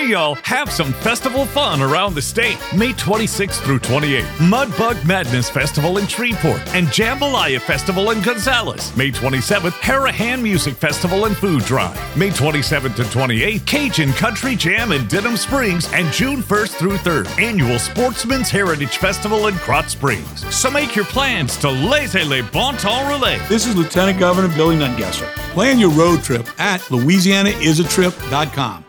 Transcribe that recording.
Hey y'all, have some festival fun around the state. May 26th through 28th, Mudbug Madness Festival in Shreveport and Jambalaya Festival in Gonzales. May 27th, Harahan Music Festival and Food Drive. May 27th to 28th, Cajun Country Jam in Denham Springs, and June 1st through 3rd, Annual Sportsman's Heritage Festival in Krotz Springs. So make your plans to Laissez les Bon Temps Relais. This is Lieutenant Governor Billy Nungesser. Plan your road trip at LouisianaIsATrip.com.